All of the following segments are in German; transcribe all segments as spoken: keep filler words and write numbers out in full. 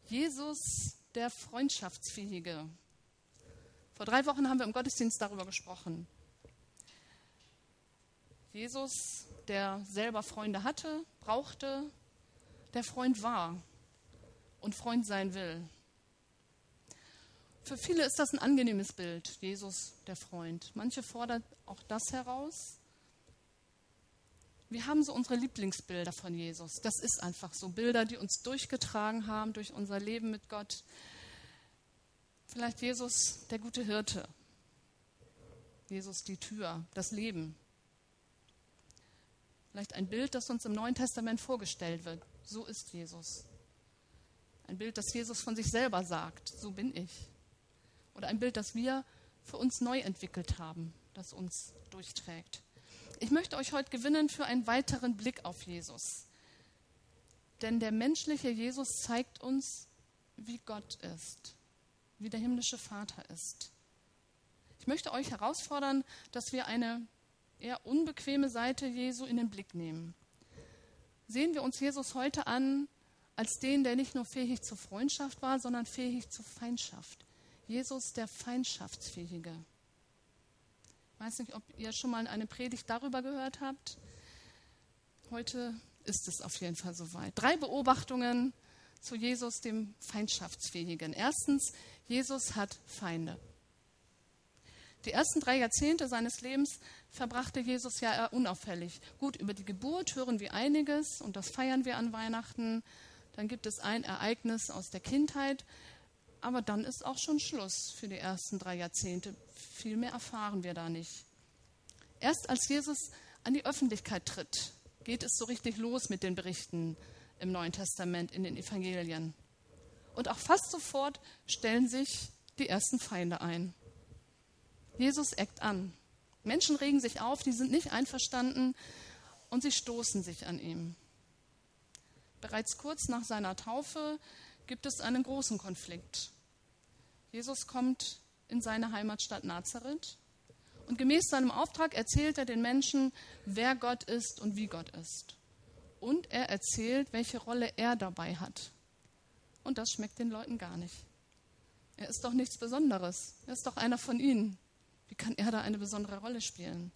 Jesus, der Freundschaftsfähige. Vor drei Wochen haben wir im Gottesdienst darüber gesprochen. Jesus, der selber Freunde hatte, brauchte, der Freund war und Freund sein will. Für viele ist das ein angenehmes Bild, Jesus, der Freund. Manche fordern auch das heraus. Wir haben so unsere Lieblingsbilder von Jesus. Das ist einfach so Bilder, die uns durchgetragen haben durch unser Leben mit Gott. Vielleicht Jesus, der gute Hirte. Jesus, die Tür, das Leben. Vielleicht ein Bild, das uns im Neuen Testament vorgestellt wird. So ist Jesus. Ein Bild, das Jesus von sich selber sagt. So bin ich. Oder ein Bild, das wir für uns neu entwickelt haben, das uns durchträgt. Ich möchte euch heute gewinnen für einen weiteren Blick auf Jesus. Denn der menschliche Jesus zeigt uns, wie Gott ist, wie der himmlische Vater ist. Ich möchte euch herausfordern, dass wir eine eher unbequeme Seite Jesu in den Blick nehmen. Sehen wir uns Jesus heute an als den, der nicht nur fähig zur Freundschaft war, sondern fähig zur Feindschaft. Jesus, der Feindschaftsfähige. Ich weiß nicht, ob ihr schon mal eine Predigt darüber gehört habt. Heute ist es auf jeden Fall soweit. Drei Beobachtungen zu Jesus, dem Feindschaftsfähigen. Erstens, Jesus hat Feinde. Die ersten drei Jahrzehnte seines Lebens verbrachte Jesus ja eher unauffällig. Gut, über die Geburt hören wir einiges und das feiern wir an Weihnachten. Dann gibt es ein Ereignis aus der Kindheit. Aber dann ist auch schon Schluss für die ersten drei Jahrzehnte. Viel mehr erfahren wir da nicht. Erst als Jesus an die Öffentlichkeit tritt, geht es so richtig los mit den Berichten im Neuen Testament, in den Evangelien. Und auch fast sofort stellen sich die ersten Feinde ein. Jesus eckt an. Menschen regen sich auf, die sind nicht einverstanden und sie stoßen sich an ihm. Bereits kurz nach seiner Taufe gibt es einen großen Konflikt. Jesus kommt in seine Heimatstadt Nazareth und gemäß seinem Auftrag erzählt er den Menschen, wer Gott ist und wie Gott ist. Und er erzählt, welche Rolle er dabei hat. Und das schmeckt den Leuten gar nicht. Er ist doch nichts Besonderes. Er ist doch einer von ihnen. Wie kann er da eine besondere Rolle spielen?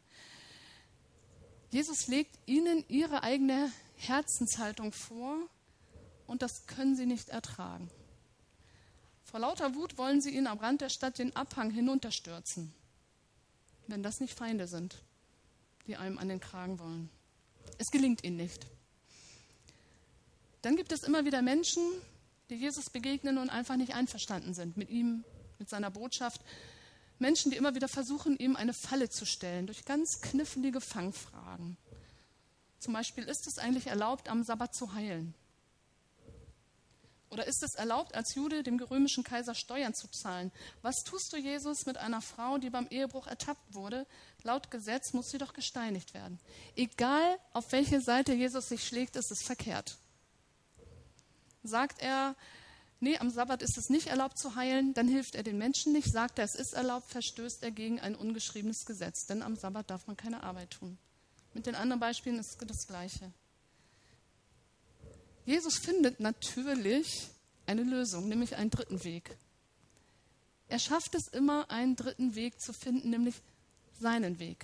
Jesus legt ihnen ihre eigene Herzenshaltung vor und das können sie nicht ertragen. Vor lauter Wut wollen sie ihn am Rand der Stadt den Abhang hinunterstürzen, wenn das nicht Feinde sind, die einem an den Kragen wollen. Es gelingt ihnen nicht. Dann gibt es immer wieder Menschen, die Jesus begegnen und einfach nicht einverstanden sind mit ihm, mit seiner Botschaft. Menschen, die immer wieder versuchen, ihm eine Falle zu stellen, durch ganz knifflige Fangfragen. Zum Beispiel, ist es eigentlich erlaubt, am Sabbat zu heilen? Oder ist es erlaubt, als Jude dem römischen Kaiser Steuern zu zahlen? Was tust du, Jesus, mit einer Frau, die beim Ehebruch ertappt wurde? Laut Gesetz muss sie doch gesteinigt werden. Egal, auf welche Seite Jesus sich schlägt, ist es verkehrt. Sagt er, nee, am Sabbat ist es nicht erlaubt zu heilen, dann hilft er den Menschen nicht. Sagt er, es ist erlaubt, verstößt er gegen ein ungeschriebenes Gesetz. Denn am Sabbat darf man keine Arbeit tun. Mit den anderen Beispielen ist das Gleiche. Jesus findet natürlich eine Lösung, nämlich einen dritten Weg. Er schafft es immer, einen dritten Weg zu finden, nämlich seinen Weg.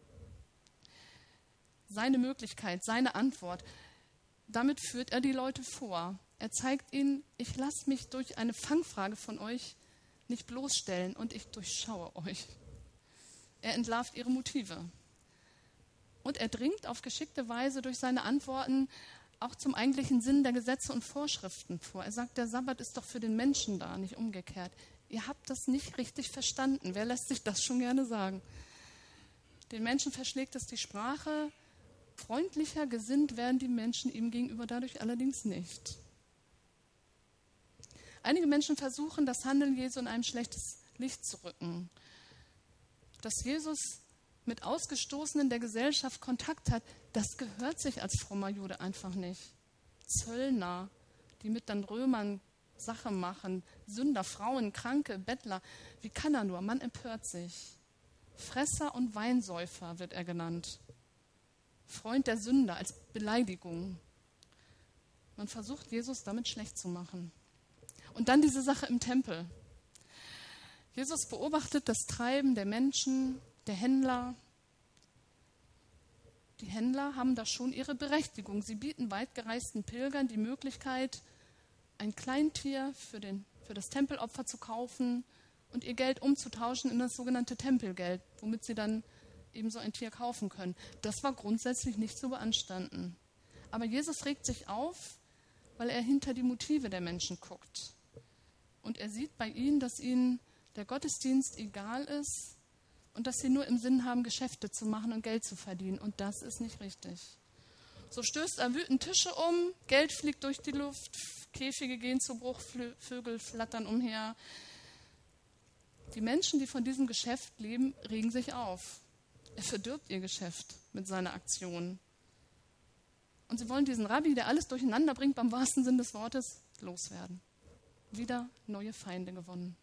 Seine Möglichkeit, seine Antwort. Damit führt er die Leute vor. Er zeigt ihnen, ich lasse mich durch eine Fangfrage von euch nicht bloßstellen und ich durchschaue euch. Er entlarvt ihre Motive. Und er dringt auf geschickte Weise durch seine Antworten auch zum eigentlichen Sinn der Gesetze und Vorschriften vor. Er sagt, der Sabbat ist doch für den Menschen da, nicht umgekehrt. Ihr habt das nicht richtig verstanden. Wer lässt sich das schon gerne sagen? Den Menschen verschlägt es die Sprache. Freundlicher gesinnt werden die Menschen ihm gegenüber dadurch allerdings nicht. Einige Menschen versuchen, das Handeln Jesu in ein schlechtes Licht zu rücken. Dass Jesus mit Ausgestoßenen der Gesellschaft Kontakt hat, das gehört sich als frommer Jude einfach nicht. Zöllner, die mit den Römern Sache machen, Sünder, Frauen, Kranke, Bettler. Wie kann er nur? Man empört sich. Fresser und Weinsäufer wird er genannt. Freund der Sünder als Beleidigung. Man versucht, Jesus damit schlecht zu machen. Und dann diese Sache im Tempel. Jesus beobachtet das Treiben der Menschen, der Händler. Die Händler haben da schon ihre Berechtigung. Sie bieten weitgereisten Pilgern die Möglichkeit, ein Kleintier für, den, für das Tempelopfer zu kaufen und ihr Geld umzutauschen in das sogenannte Tempelgeld, womit sie dann eben so ein Tier kaufen können. Das war grundsätzlich nicht zu beanstanden. Aber Jesus regt sich auf, weil er hinter die Motive der Menschen guckt. Und er sieht bei ihnen, dass ihnen der Gottesdienst egal ist und dass sie nur im Sinn haben, Geschäfte zu machen und Geld zu verdienen. Und das ist nicht richtig. So stößt er wütend Tische um, Geld fliegt durch die Luft, Käfige gehen zu Bruch, Vögel flattern umher. Die Menschen, die von diesem Geschäft leben, regen sich auf. Er verdirbt ihr Geschäft mit seiner Aktion. Und sie wollen diesen Rabbi, der alles durcheinander bringt, beim wahrsten Sinn des Wortes, loswerden. Wieder neue Feinde gewonnen.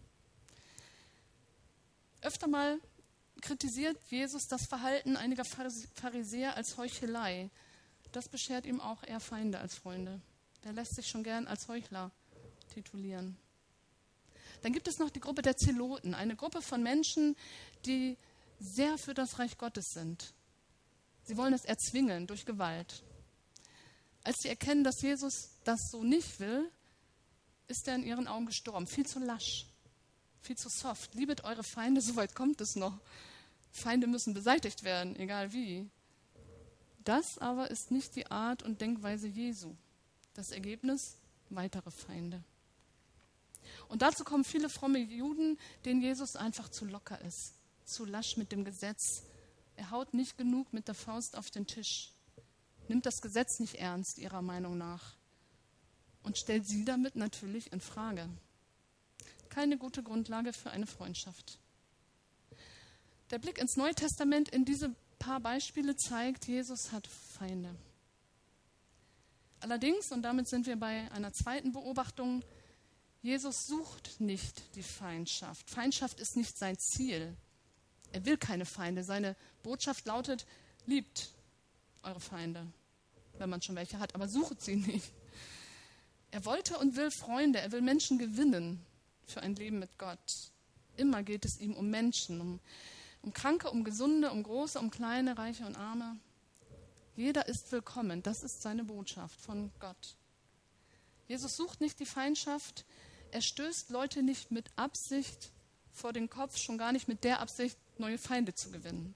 Öfter mal kritisiert Jesus das Verhalten einiger Pharisäer als Heuchelei. Das beschert ihm auch eher Feinde als Freunde. Der lässt sich schon gern als Heuchler titulieren. Dann gibt es noch die Gruppe der Zeloten, eine Gruppe von Menschen, die sehr für das Reich Gottes sind. Sie wollen es erzwingen durch Gewalt. Als sie erkennen, dass Jesus das so nicht will, ist er in ihren Augen gestorben. Viel zu lasch, viel zu soft. Liebet eure Feinde, so weit kommt es noch. Feinde müssen beseitigt werden, egal wie. Das aber ist nicht die Art und Denkweise Jesu. Das Ergebnis, weitere Feinde. Und dazu kommen viele fromme Juden, denen Jesus einfach zu locker ist, zu lasch mit dem Gesetz. Er haut nicht genug mit der Faust auf den Tisch, nimmt das Gesetz nicht ernst, ihrer Meinung nach, und stellt sie damit natürlich in Frage. Keine gute Grundlage für eine Freundschaft. Der Blick ins Neue Testament in diese paar Beispiele zeigt, Jesus hat Feinde. Allerdings, und damit sind wir bei einer zweiten Beobachtung, Jesus sucht nicht die Feindschaft. Feindschaft ist nicht sein Ziel. Er will keine Feinde. Seine Botschaft lautet, liebt eure Feinde, wenn man schon welche hat, aber sucht sie nicht. Er wollte und will Freunde, er will Menschen gewinnen für ein Leben mit Gott. Immer geht es ihm um Menschen, um, um Kranke, um Gesunde, um Große, um Kleine, Reiche und Arme. Jeder ist willkommen, das ist seine Botschaft von Gott. Jesus sucht nicht die Feindschaft, er stößt Leute nicht mit Absicht vor den Kopf, schon gar nicht mit der Absicht, neue Feinde zu gewinnen.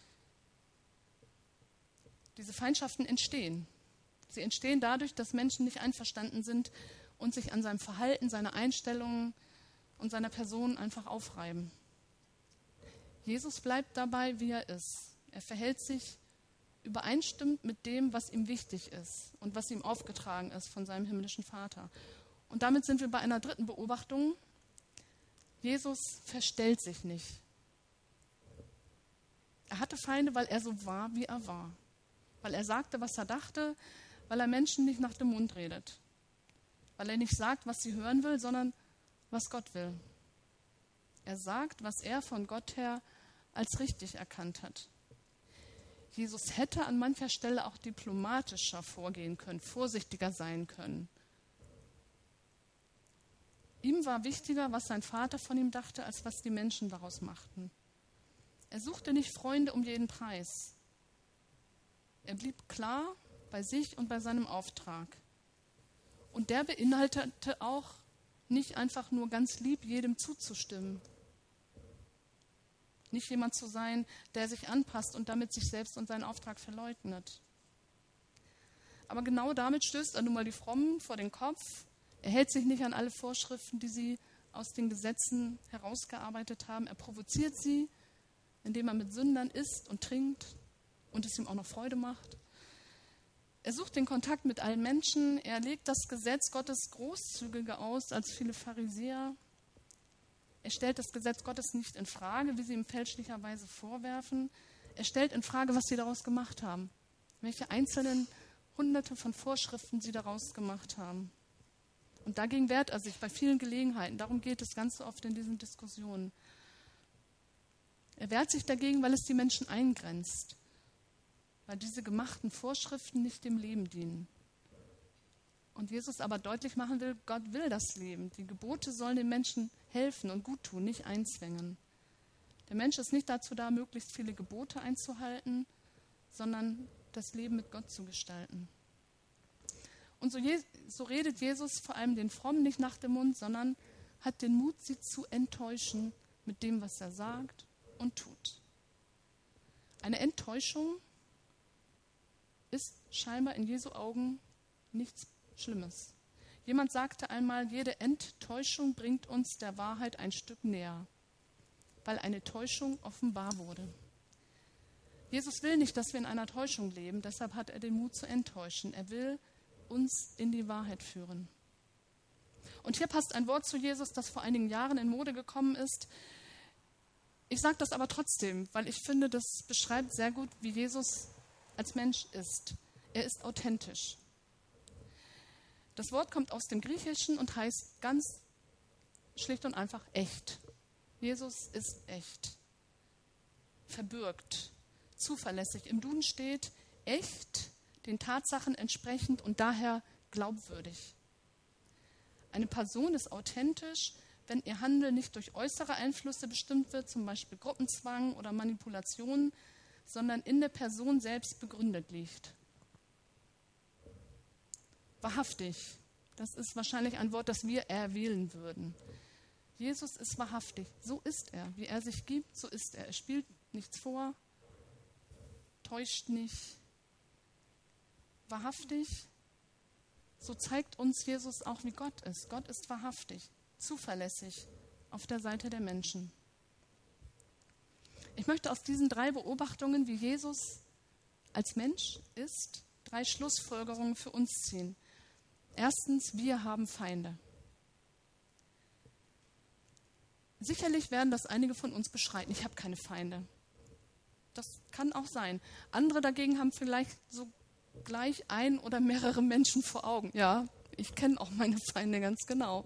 Diese Feindschaften entstehen. Sie entstehen dadurch, dass Menschen nicht einverstanden sind und sich an seinem Verhalten, seiner Einstellungen und seiner Person einfach aufreiben. Jesus bleibt dabei, wie er ist. Er verhält sich übereinstimmend mit dem, was ihm wichtig ist und was ihm aufgetragen ist von seinem himmlischen Vater. Und damit sind wir bei einer dritten Beobachtung. Jesus verstellt sich nicht. Er hatte Feinde, weil er so war, wie er war. Weil er sagte, was er dachte, weil er Menschen nicht nach dem Mund redet. Weil er nicht sagt, was sie hören will, sondern was Gott will. Er sagt, was er von Gott her als richtig erkannt hat. Jesus hätte an mancher Stelle auch diplomatischer vorgehen können, vorsichtiger sein können. Ihm war wichtiger, was sein Vater von ihm dachte, als was die Menschen daraus machten. Er suchte nicht Freunde um jeden Preis. Er blieb klar bei sich und bei seinem Auftrag. Und der beinhaltete auch nicht einfach nur ganz lieb jedem zuzustimmen. Nicht jemand zu sein, der sich anpasst und damit sich selbst und seinen Auftrag verleugnet. Aber genau damit stößt er nun mal die Frommen vor den Kopf. Er hält sich nicht an alle Vorschriften, die sie aus den Gesetzen herausgearbeitet haben. Er provoziert sie, indem er mit Sündern isst und trinkt und es ihm auch noch Freude macht. Er sucht den Kontakt mit allen Menschen. Er legt das Gesetz Gottes großzügiger aus als viele Pharisäer. Er stellt das Gesetz Gottes nicht in Frage, wie sie ihm fälschlicherweise vorwerfen. Er stellt in Frage, was sie daraus gemacht haben. Welche einzelnen Hunderte von Vorschriften sie daraus gemacht haben. Und dagegen wehrt er sich bei vielen Gelegenheiten. Darum geht es ganz so oft in diesen Diskussionen. Er wehrt sich dagegen, weil es die Menschen eingrenzt. Weil diese gemachten Vorschriften nicht dem Leben dienen. Und Jesus aber deutlich machen will, Gott will das Leben. Die Gebote sollen den Menschen helfen und gut tun, nicht einzwängen. Der Mensch ist nicht dazu da, möglichst viele Gebote einzuhalten, sondern das Leben mit Gott zu gestalten. Und so, Je- so redet Jesus vor allem den Frommen nicht nach dem Mund, sondern hat den Mut, sie zu enttäuschen mit dem, was er sagt und tut. Eine Enttäuschung ist scheinbar in Jesu Augen nichts Schlimmes. Jemand sagte einmal, jede Enttäuschung bringt uns der Wahrheit ein Stück näher, weil eine Täuschung offenbar wurde. Jesus will nicht, dass wir in einer Täuschung leben, deshalb hat er den Mut zu enttäuschen. Er will uns in die Wahrheit führen. Und hier passt ein Wort zu Jesus, das vor einigen Jahren in Mode gekommen ist. Ich sage das aber trotzdem, weil ich finde, das beschreibt sehr gut, wie Jesus als Mensch ist. Er ist authentisch. Das Wort kommt aus dem Griechischen und heißt ganz schlicht und einfach echt. Jesus ist echt, verbürgt, zuverlässig. Im Duden steht echt, den Tatsachen entsprechend und daher glaubwürdig. Eine Person ist authentisch, wenn ihr Handeln nicht durch äußere Einflüsse bestimmt wird, zum Beispiel Gruppenzwang oder Manipulation, sondern in der Person selbst begründet liegt. Wahrhaftig, das ist wahrscheinlich ein Wort, das wir erwählen würden. Jesus ist wahrhaftig, so ist er. Wie er sich gibt, so ist er. Er spielt nichts vor, täuscht nicht. Wahrhaftig, so zeigt uns Jesus auch, wie Gott ist. Gott ist wahrhaftig, zuverlässig auf der Seite der Menschen. Ich möchte aus diesen drei Beobachtungen, wie Jesus als Mensch ist, drei Schlussfolgerungen für uns ziehen. Erstens, wir haben Feinde. Sicherlich werden das einige von uns beschreiten. Ich habe keine Feinde. Das kann auch sein. Andere dagegen haben vielleicht so gleich ein oder mehrere Menschen vor Augen. Ja, ich kenne auch meine Feinde ganz genau.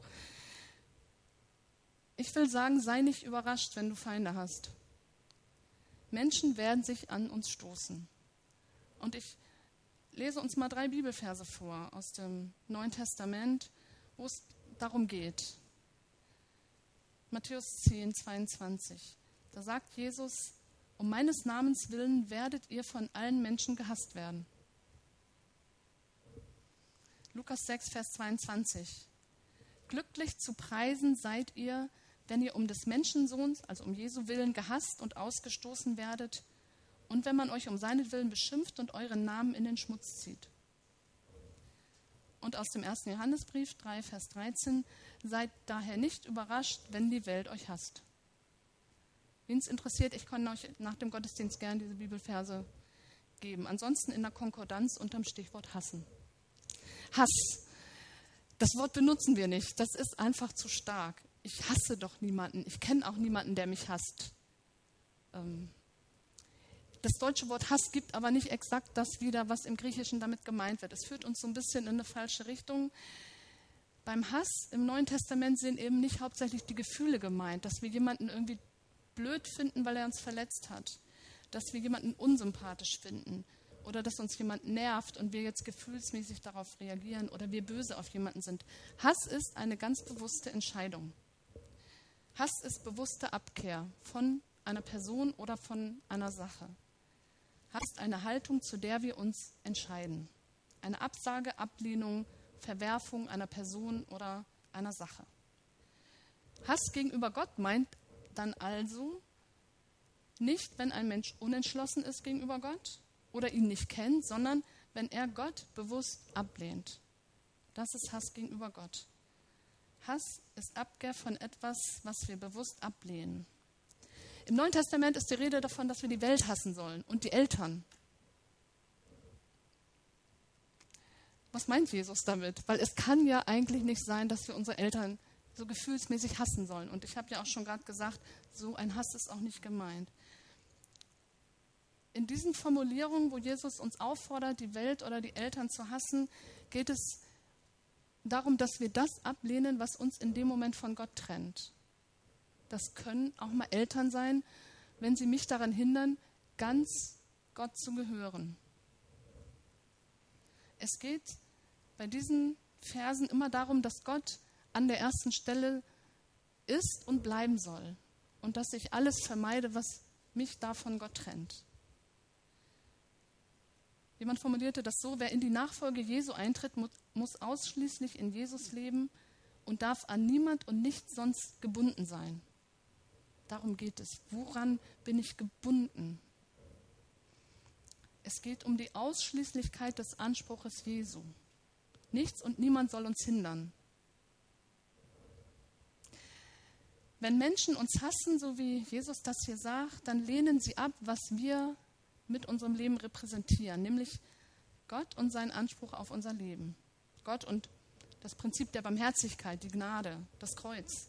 Ich will sagen, sei nicht überrascht, wenn du Feinde hast. Menschen werden sich an uns stoßen. Und ich lese uns mal drei Bibelverse vor aus dem Neuen Testament, wo es darum geht. Matthäus zehn, zweiundzwanzig. Da sagt Jesus, um meines Namens willen werdet ihr von allen Menschen gehasst werden. Lukas sechs, Vers zweiundzwanzig. Glücklich zu preisen seid ihr, wenn ihr um des Menschensohns, also um Jesu Willen, gehasst und ausgestoßen werdet und wenn man euch um seinetwillen beschimpft und euren Namen in den Schmutz zieht. Und aus dem ersten Johannesbrief drei, Vers dreizehn, seid daher nicht überrascht, wenn die Welt euch hasst. Wen es interessiert, ich kann euch nach dem Gottesdienst gerne diese Bibelverse geben. Ansonsten in der Konkordanz unterm Stichwort hassen. Hass. Das Wort benutzen wir nicht. Das ist einfach zu stark. Ich hasse doch niemanden. Ich kenne auch niemanden, der mich hasst. Ähm, das deutsche Wort Hass gibt aber nicht exakt das wieder, was im Griechischen damit gemeint wird. Es führt uns so ein bisschen in eine falsche Richtung. Beim Hass im Neuen Testament sind eben nicht hauptsächlich die Gefühle gemeint, dass wir jemanden irgendwie blöd finden, weil er uns verletzt hat, dass wir jemanden unsympathisch finden oder dass uns jemand nervt und wir jetzt gefühlsmäßig darauf reagieren oder wir böse auf jemanden sind. Hass ist eine ganz bewusste Entscheidung. Hass ist bewusste Abkehr von einer Person oder von einer Sache. Hass ist eine Haltung, zu der wir uns entscheiden. Eine Absage, Ablehnung, Verwerfung einer Person oder einer Sache. Hass gegenüber Gott meint dann also nicht, wenn ein Mensch unentschlossen ist gegenüber Gott oder ihn nicht kennt, sondern wenn er Gott bewusst ablehnt. Das ist Hass gegenüber Gott. Hass ist Abkehr von etwas, was wir bewusst ablehnen. Im Neuen Testament ist die Rede davon, dass wir die Welt hassen sollen und die Eltern. Was meint Jesus damit? Weil es kann ja eigentlich nicht sein, dass wir unsere Eltern so gefühlsmäßig hassen sollen. Und ich habe ja auch schon gerade gesagt, so ein Hass ist auch nicht gemeint. In diesen Formulierungen, wo Jesus uns auffordert, die Welt oder die Eltern zu hassen, geht es darum, dass wir das ablehnen, was uns in dem Moment von Gott trennt. Das können auch mal Eltern sein, wenn sie mich daran hindern, ganz Gott zu gehören. Es geht bei diesen Versen immer darum, dass Gott an der ersten Stelle ist und bleiben soll und dass ich alles vermeide, was mich da von Gott trennt. Jemand formulierte das so: Wer in die Nachfolge Jesu eintritt, muss ausschließlich in Jesus leben und darf an niemand und nichts sonst gebunden sein. Darum geht es. Woran bin ich gebunden? Es geht um die Ausschließlichkeit des Anspruches Jesu. Nichts und niemand soll uns hindern. Wenn Menschen uns hassen, so wie Jesus das hier sagt, dann lehnen sie ab, was wir mit unserem Leben repräsentieren, nämlich Gott und seinen Anspruch auf unser Leben. Gott und das Prinzip der Barmherzigkeit, die Gnade, das Kreuz.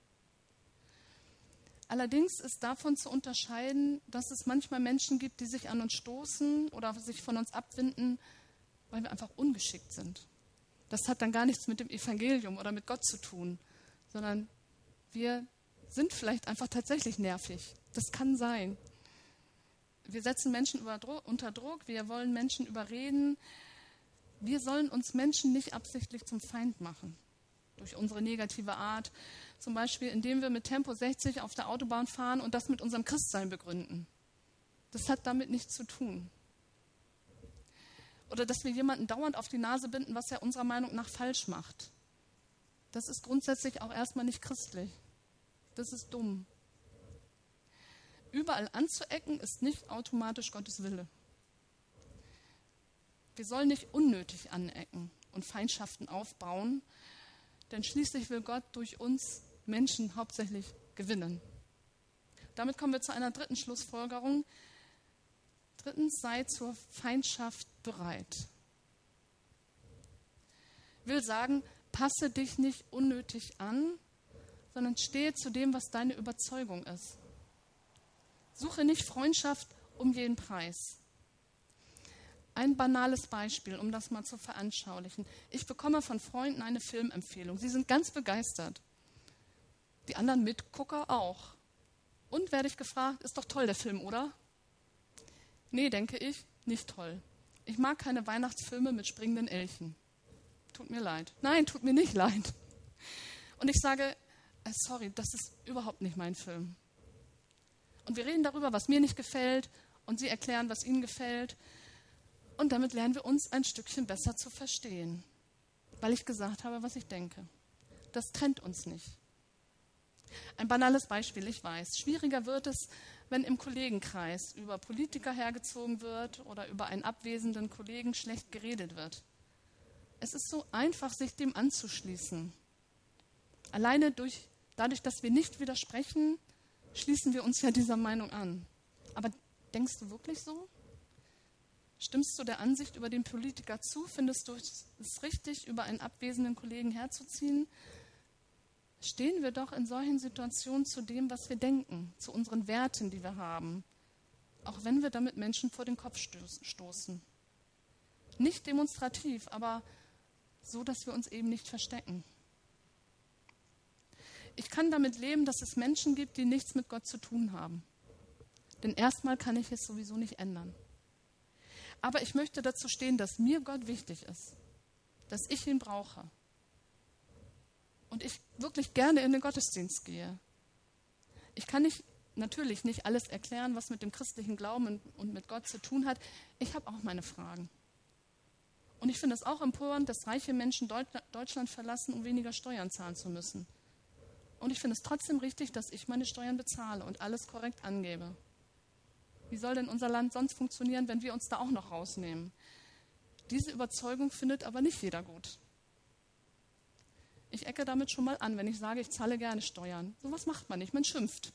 Allerdings ist davon zu unterscheiden, dass es manchmal Menschen gibt, die sich an uns stoßen oder sich von uns abwenden, weil wir einfach ungeschickt sind. Das hat dann gar nichts mit dem Evangelium oder mit Gott zu tun, sondern wir sind vielleicht einfach tatsächlich nervig. Das kann sein. Wir setzen Menschen unter Druck, wir wollen Menschen überreden. Wir sollen uns Menschen nicht absichtlich zum Feind machen, durch unsere negative Art. Zum Beispiel, indem wir mit Tempo sechzig auf der Autobahn fahren und das mit unserem Christsein begründen. Das hat damit nichts zu tun. Oder dass wir jemanden dauernd auf die Nase binden, was er unserer Meinung nach falsch macht. Das ist grundsätzlich auch erstmal nicht christlich. Das ist dumm. Überall anzuecken ist nicht automatisch Gottes Wille. Wir sollen nicht unnötig anecken und Feindschaften aufbauen, denn schließlich will Gott durch uns Menschen hauptsächlich gewinnen. Damit kommen wir zu einer dritten Schlussfolgerung. Drittens, sei zur Feindschaft bereit. Will sagen, passe dich nicht unnötig an, sondern stehe zu dem, was deine Überzeugung ist. Suche nicht Freundschaft um jeden Preis. Ein banales Beispiel, um das mal zu veranschaulichen. Ich bekomme von Freunden eine Filmempfehlung. Sie sind ganz begeistert. Die anderen Mitgucker auch. Und werde ich gefragt, ist doch toll der Film, oder? Nee, denke ich, nicht toll. Ich mag keine Weihnachtsfilme mit springenden Elchen. Tut mir leid. Nein, tut mir nicht leid. Und ich sage, äh, sorry, das ist überhaupt nicht mein Film. Und wir reden darüber, was mir nicht gefällt, und sie erklären, was ihnen gefällt. Und damit lernen wir uns ein Stückchen besser zu verstehen, weil ich gesagt habe, was ich denke. Das trennt uns nicht. Ein banales Beispiel, ich weiß. Schwieriger wird es, wenn im Kollegenkreis über Politiker hergezogen wird oder über einen abwesenden Kollegen schlecht geredet wird. Es ist so einfach, sich dem anzuschließen. Alleine durch, dadurch, dass wir nicht widersprechen, schließen wir uns ja dieser Meinung an. Aber denkst du wirklich so? Stimmst du der Ansicht über den Politiker zu? Findest du es richtig, über einen abwesenden Kollegen herzuziehen? Stehen wir doch in solchen Situationen zu dem, was wir denken, zu unseren Werten, die wir haben, auch wenn wir damit Menschen vor den Kopf stoßen. Nicht demonstrativ, aber so, dass wir uns eben nicht verstecken. Ich kann damit leben, dass es Menschen gibt, die nichts mit Gott zu tun haben. Denn erstmal kann ich es sowieso nicht ändern. Aber ich möchte dazu stehen, dass mir Gott wichtig ist, dass ich ihn brauche. Und ich wirklich gerne in den Gottesdienst gehe. Ich kann nicht, natürlich nicht alles erklären, was mit dem christlichen Glauben und mit Gott zu tun hat. Ich habe auch meine Fragen. Und ich finde es auch empörend, dass reiche Menschen Deutschland verlassen, um weniger Steuern zahlen zu müssen. Und ich finde es trotzdem richtig, dass ich meine Steuern bezahle und alles korrekt angebe. Wie soll denn unser Land sonst funktionieren, wenn wir uns da auch noch rausnehmen? Diese Überzeugung findet aber nicht jeder gut. Ich ecke damit schon mal an, wenn ich sage, ich zahle gerne Steuern. So was macht man nicht, man schimpft.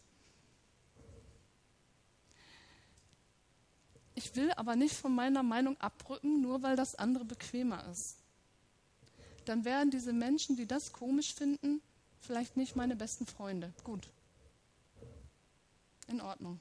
Ich will aber nicht von meiner Meinung abrücken, nur weil das andere bequemer ist. Dann werden diese Menschen, die das komisch finden, vielleicht nicht meine besten Freunde. Gut. In Ordnung.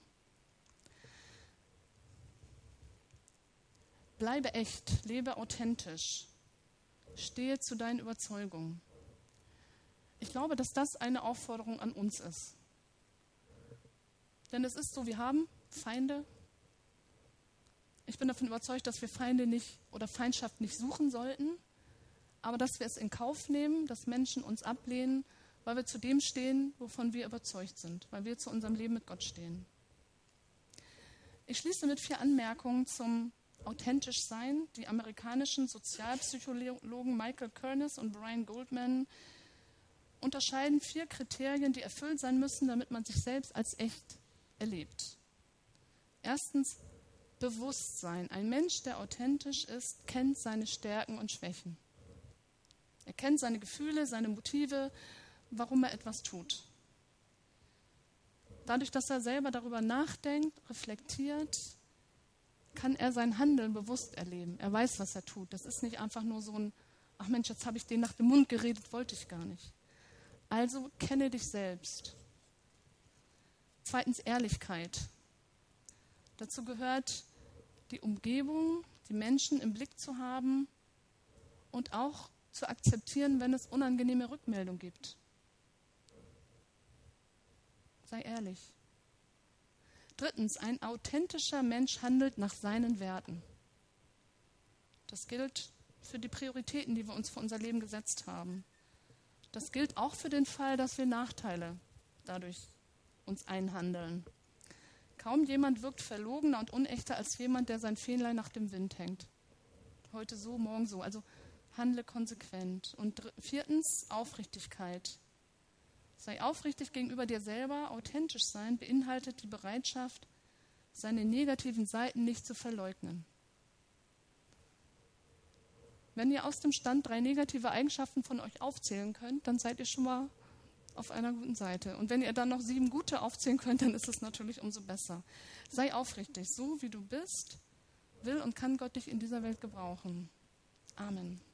Bleibe echt, lebe authentisch. Stehe zu deinen Überzeugungen. Ich glaube, dass das eine Aufforderung an uns ist. Denn es ist so, wir haben Feinde. Ich bin davon überzeugt, dass wir Feinde nicht oder Feindschaft nicht suchen sollten, aber dass wir es in Kauf nehmen, dass Menschen uns ablehnen, weil wir zu dem stehen, wovon wir überzeugt sind, weil wir zu unserem Leben mit Gott stehen. Ich schließe mit vier Anmerkungen zum authentisch sein. Die amerikanischen Sozialpsychologen Michael Kernes und Brian Goldman unterscheiden vier Kriterien, die erfüllt sein müssen, damit man sich selbst als echt erlebt. Erstens, Bewusstsein. Ein Mensch, der authentisch ist, kennt seine Stärken und Schwächen. Er kennt seine Gefühle, seine Motive, warum er etwas tut. Dadurch, dass er selber darüber nachdenkt, reflektiert, kann er sein Handeln bewusst erleben. Er weiß, was er tut. Das ist nicht einfach nur so ein, ach Mensch, jetzt habe ich den nach dem Mund geredet, wollte ich gar nicht. Also kenne dich selbst. Zweitens Ehrlichkeit. Dazu gehört die Umgebung, die Menschen im Blick zu haben und auch zu akzeptieren, wenn es unangenehme Rückmeldungen gibt. Sei ehrlich. Drittens, ein authentischer Mensch handelt nach seinen Werten. Das gilt für die Prioritäten, die wir uns für unser Leben gesetzt haben. Das gilt auch für den Fall, dass wir Nachteile dadurch uns einhandeln. Kaum jemand wirkt verlogener und unechter als jemand, der sein Fähnlein nach dem Wind hängt. Heute so, morgen so. Also handle konsequent. Und viertens, Aufrichtigkeit. Sei aufrichtig gegenüber dir selber. Authentisch sein beinhaltet die Bereitschaft, seine negativen Seiten nicht zu verleugnen. Wenn ihr aus dem Stand drei negative Eigenschaften von euch aufzählen könnt, dann seid ihr schon mal auf einer guten Seite. Und wenn ihr dann noch sieben gute aufzählen könnt, dann ist es natürlich umso besser. Sei aufrichtig, so wie du bist, will und kann Gott dich in dieser Welt gebrauchen. Amen.